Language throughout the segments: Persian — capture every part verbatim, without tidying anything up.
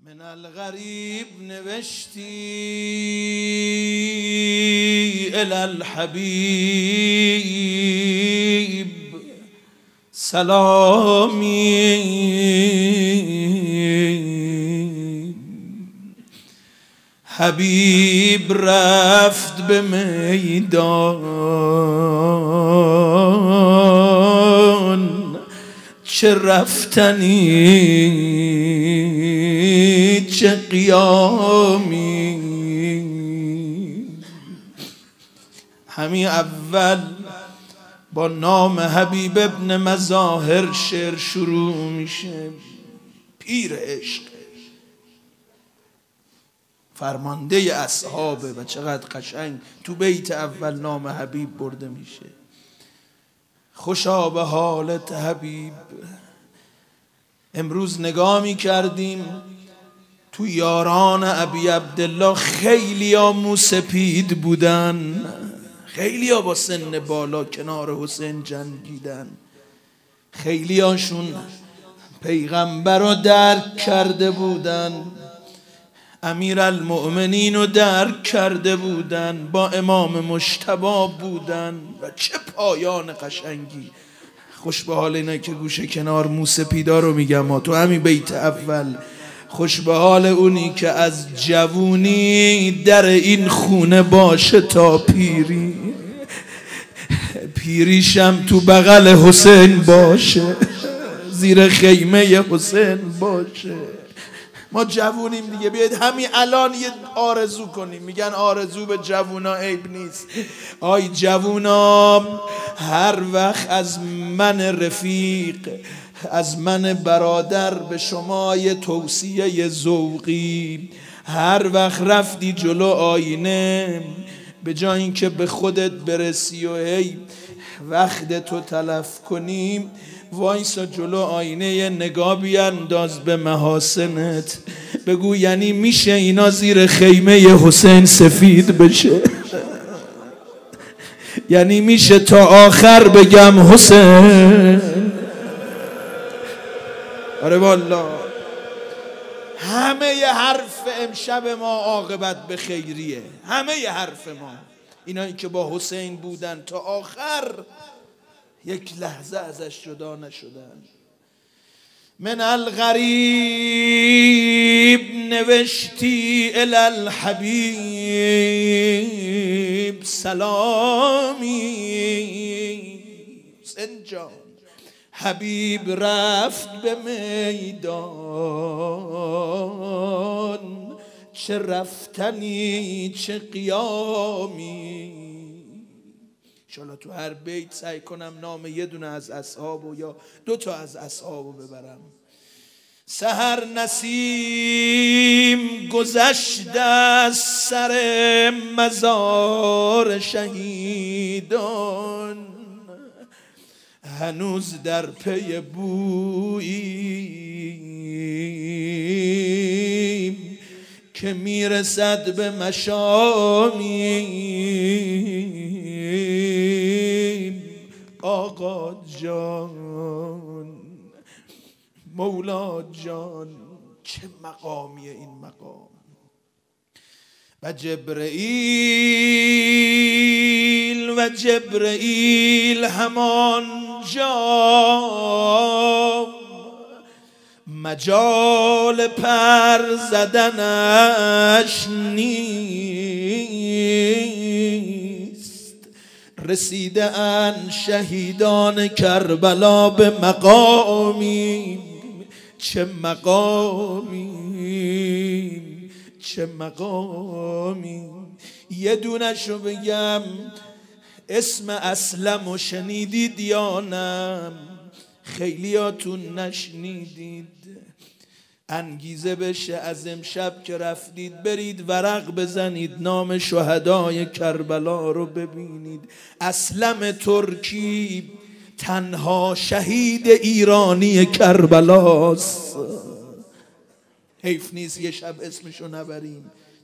من الغریب نوشتی الی الحبیب سلامی، حبیب رفت به میدان، چه رفتنی چه قیامی. همین اول با نام حبیب ابن مظاهر شعر شروع میشه. پیر عشق، فرمانده اصحابه و چقدر قشنگ تو بیت اول نام حبیب برده میشه. خوشا به حالت حبیب. امروز نگاه میکردیم تو یاران ابی عبدالله خیلی ها موسپید بودن، خیلی ها با سن بالا کنار حسین جنگیدن، خیلی هاشون پیغمبر رو درک کرده بودن، امیر المؤمنین رو درک کرده بودن، با امام مجتبی بودن و چه پایان قشنگی. خوش به حال اینا که گوشه کنار موسپیدا رو میگم ما تو همین بیت اول. خوش به حال اونی که از جوونی در این خونه باشه تا پیری، پیریشم تو بغل حسین باشه، زیر خیمه حسین باشه. ما جوونیم دیگه، بیاید همین الان یه آرزو کنیم. میگن آرزو به جوونا عیب نیست. آی جوونا، هر وقت از من رفیق، از من برادر به شما یه توصیه ذوقی، هر وقت رفتی جلو آینه به جای اینکه به خودت برسی و هی وقت تو تلف کنیم، وایسا جلو آینه یه نگاه بیانداز به محاسنت، بگو یعنی میشه اینا زیر خیمه حسین سفید بشه؟ یعنی میشه تا آخر بگم حسین؟ آره والله. همه ی حرف امشب ما عاقبت به خیریه، همه ی حرف ما. اینایی که با حسین بودن تا آخر یک لحظه ازش جدا نشدن. من الغریب نوشتی الی الحبیب سلامی، حسین جان حبیب رفت به میدان، چه رفتنی چه قیامی. انشالله تو هر بیت سعی کنم نام یه دونه از اصحابو یا دو تا از اصحابو ببرم. سحر نسیم گذشته از سر مزار شهیدان، هنوز در پی بویی که میرسد به مشامی. آقا جان مولا جان، چه مقامیه این مقام. و جبرئیل و جبرئیل همان جا مجال پر زدنش نیست، رسیده ان شهیدان کربلا به مقامی. چه مقامی چه مقامی. یه دونشو بگم، اسم اسلمو شنیدید یا نه؟ خیلیاتون نشنیدید. انگیزه بشه از امشب که رفتید برید ورق بزنید، نام شهدای کربلا رو ببینید. اسلم ترکی تنها شهید ایرانی کربلاست. حیف نیست یه شب اسمشو نبریم.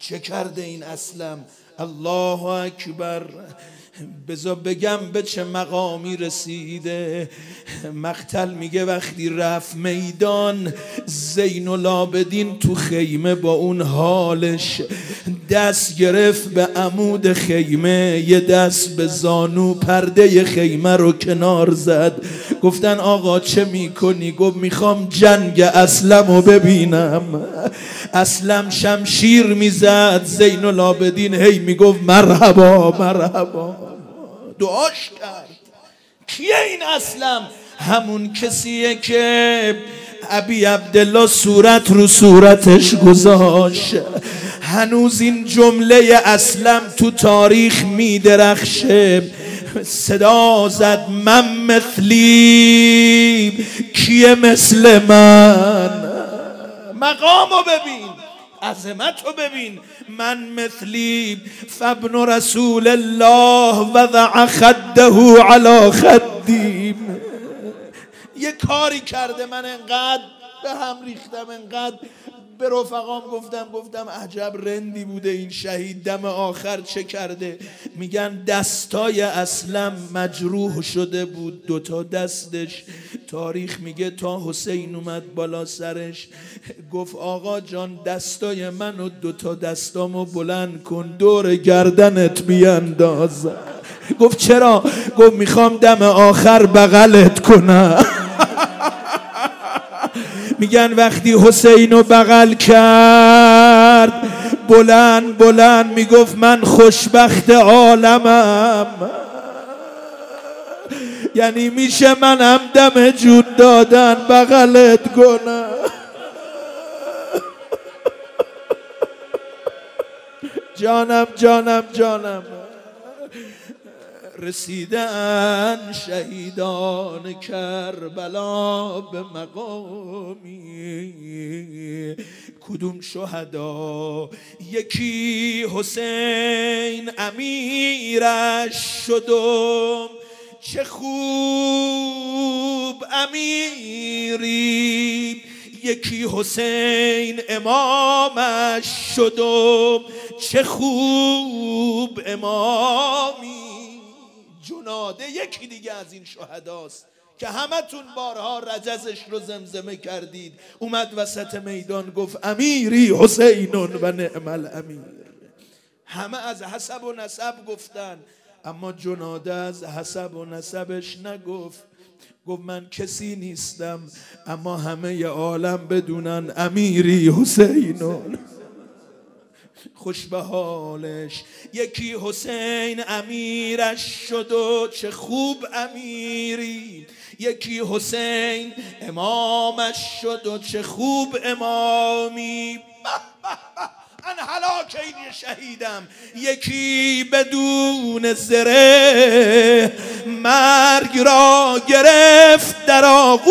چه کرده این اسلم؟ الله اکبر. بذار بگم به چه مقامی رسیده. مقتل میگه وقتی رفت میدان، زین العابدین تو خیمه با اون حالش دست گرفت به عمود خیمه، یه دست به زانو، پرده خیمه رو کنار زد. گفتن آقا چه میکنی؟ گفت میخوام جنگ اسلم رو ببینم. اسلم شمشیر میزد، زین العابدین هی میگفت مرحبا مرحبا، دعاش کرد. کیه این اسلم؟ همون کسیه که ابی عبدالله صورت رو صورتش گذاشت. هنوز این جمله اسلم تو تاریخ میدرخشه. صدا زد من مثلی، کیه مثل من؟ مقامو ببین، عظمتو ببین. من مثلی فابن رسول الله وضع خده علی خدی. یه کاری کرده من انقدر به هم ریختم، انقدر به رفقام گفتم گفتم عجب رندی بوده این شهید، دم آخر چه کرده؟ میگن دستای اسلم مجروح شده بود، دوتا دستش. تاریخ میگه تا حسین اومد بالا سرش گفت آقا جان دستای من و دوتا دستامو بلند کن دور گردنت بیانداز. گفت چرا؟ گفت میخوام دم آخر بغلت کنم. میگن وقتی حسینو بغل کرد بلند بلند میگفت من خوشبخت عالمم. یعنی میشه منم دم جون دادن بغلت کنم. جانم جانم جانم. رسیدن شهیدان کربلا به مقامی، کدوم شهدا؟ یکی حسین امیرش شدم، چه خوب امیری. یکی حسین امامش شدم، چه خوب امامی. جناده یکی دیگه از این شهداست که همتون بارها رجزش رو زمزمه کردید. اومد وسط میدان گفت امیری حسین و نعم الامیر. همه از حسب و نسب گفتن، اما جناده از حسب و نسبش نگفت. گفت من کسی نیستم اما همه ی عالم بدونن امیری حسینون. خوش به حالش. یکی حسین امیرش شد و چه خوب امیری. یکی حسین امامش شد و چه خوب امامی. ان هلاک این شهیدم. یکی بدون زره مرگ را گرفت در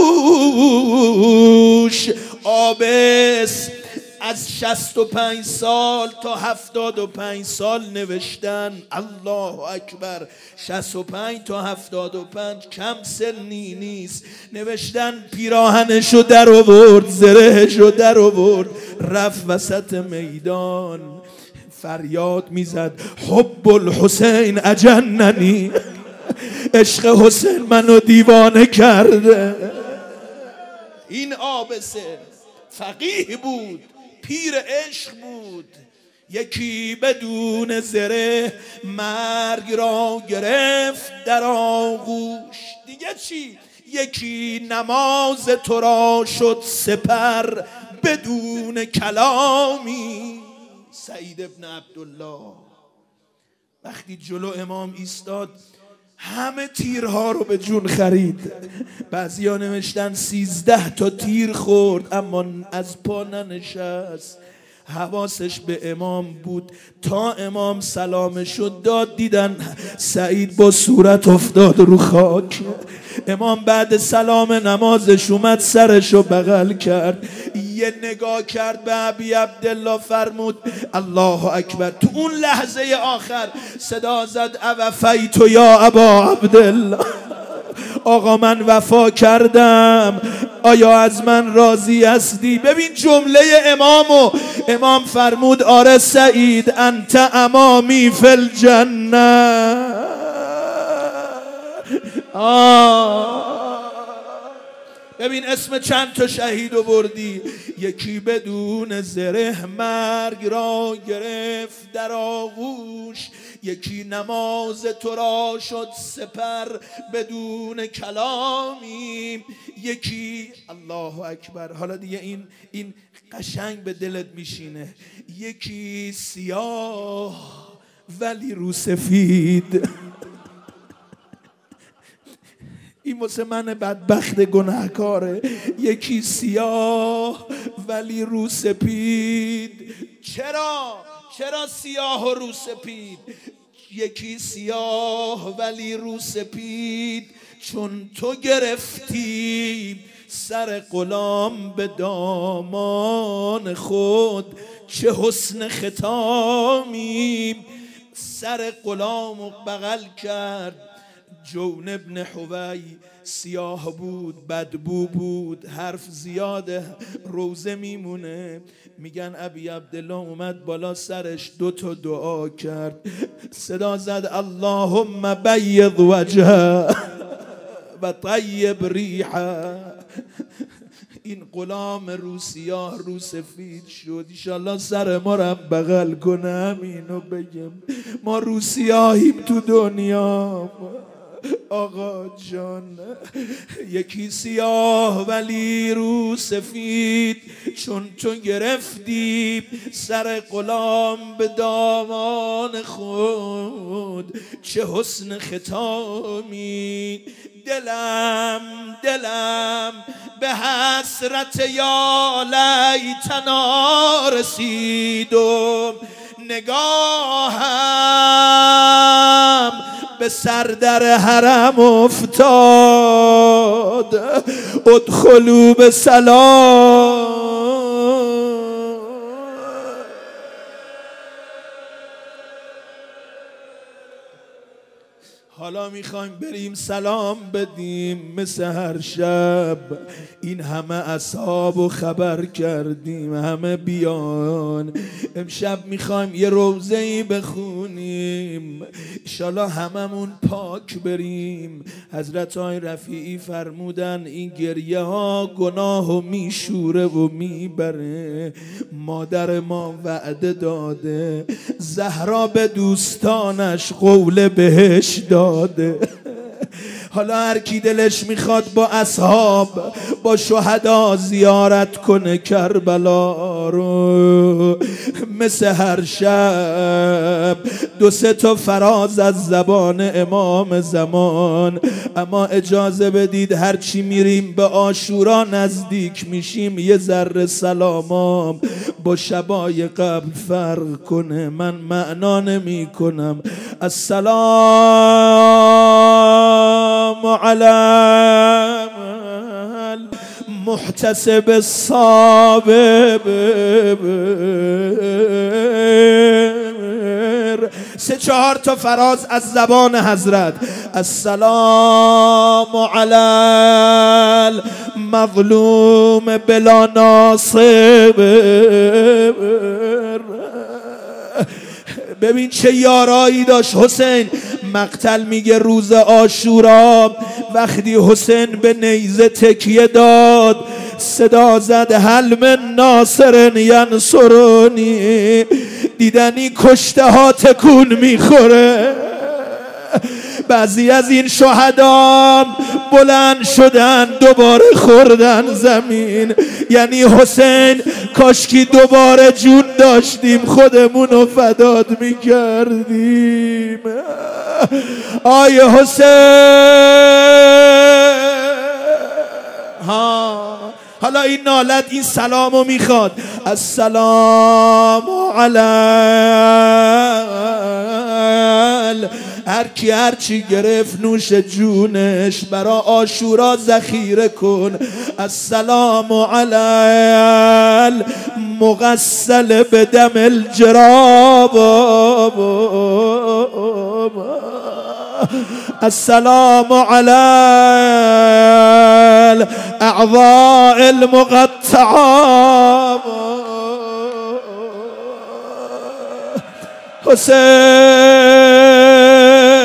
آغوش. آبس از شصت و پنج سال تا هفتاد و پنج سال نوشتن. الله اکبر. شصت و پنج تا هفتاد و پنج کم سنی نیست. نوشتن پیراهنشو در آورد، زرهشو در آورد، رفت وسط میدان فریاد میزد حب الحسین اجننی. عشق حسین منو دیوانه کرده. این آبسه فقیه بود، پیر عشق بود. یکی بدون زره مرگ را گرفت در آغوش. دیگه چی؟ یکی نماز تو را شد سپر بدون کلامی. سعید ابن عبدالله وقتی جلو امام ایستاد همه تیرها رو به جون خرید. بعضیا نوشتن سیزده تا تیر خورد اما از پا ننشست. حواسش به امام بود. تا امام سلامشو داد دیدن سعید با صورت افتاد رو خاک. امام بعد سلام نمازش اومد سرشو بغل کرد، یه نگاه کرد به ابی عبدالله، فرمود الله اکبر. تو اون لحظه آخر صدا زد اوفیت یا ابا عبدالله. آقا من وفا کردم آیا از من راضی هستی؟ ببین جمله امامو، امام فرمود آره سعید انت امامی فی الجنه. آه ببین اسم چند تا شهید رو بردی. یکی بدون زره مرگ را گرفت در آغوش، یکی نماز تو را شد سپر بدون کلامی، یکی الله اکبر، حالا دیگه این این قشنگ به دلت میشینه، یکی سیاه ولی رو سفید. این واسه من بدبخت گناهکاره. یکی سیاه ولی رو سپید. چرا؟ چرا سیاه و رو سپید؟ یکی سیاه ولی رو سپید چون تو گرفتی سر غلام به دامان خود، چه حسن ختامی. سر غلام و بغل کرد جون ابن حوی، سیاه بود بدبو بود، حرف زیاده روزه میمونه. میگن ابی عبدالله اومد بالا سرش دو تا دعا کرد، صدا زد اللهم بید وجهه و طیب ریحه. این غلام رو سیاه رو سفید شد. انشالله سر ما رو بغل کنه، همینو بگم ما رو سیاهیم تو دنیا آقا جان. یکی سیاه ولی رو سفید چون تو گرفتی سر غلام به دامان خود، چه حسن ختامی. دلم دلم به حسرت یا لیتنا رسید و نگاهم به سر در حرم افتاد، ادخلوا به سلام. حالا میخوایم بریم سلام بدیم مثل هر شب. این همه اصحاب و خبر کردیم همه بیان، امشب میخوایم یه روزه‌ای بخونیم انشالله هممون پاک بریم. حضرت آقای رفیعی فرمودن این گریه ها گناه و میشوره و میبره. مادر ما وعده داده زهرا به دوستانش قول بهش داده. حالا هر کی دلش میخواد با اصحاب با شهدا زیارت کنه کربلا رو، مثل هر شب دو سه تا فراز از زبان امام زمان. اما اجازه بدید هر چی میریم به عاشورا نزدیک میشیم یه ذره سلامام با شبای قبل فرق کنه. من معنا نمی کنم. السلام علی محتسب الصابر. سه چهار تا فراز از زبان حضرت. السلام علی مظلوم بلا ناصر. ببین چه یارایی داشت حسین. مقتل میگه روز عاشورا وقتی حسین به نیزه تکیه داد صدا زد هل من ناصر ینصرنی. دیدنی کشته ها تکون میخوره. بعضی از این شهدا بلند شدن دوباره خوردن زمین. یعنی حسین کاشکی دوباره جون داشتیم خودمونو فداد میکردیم. آی حسین ها. حالا این نالت این سلامو میخواد. السلام علی هر کی هر چی گرفت نوش جونش برا عاشورا ذخیره کن. السلام علی مغسل بدم الجراب. السلام على الأعضاء المقطعة حسين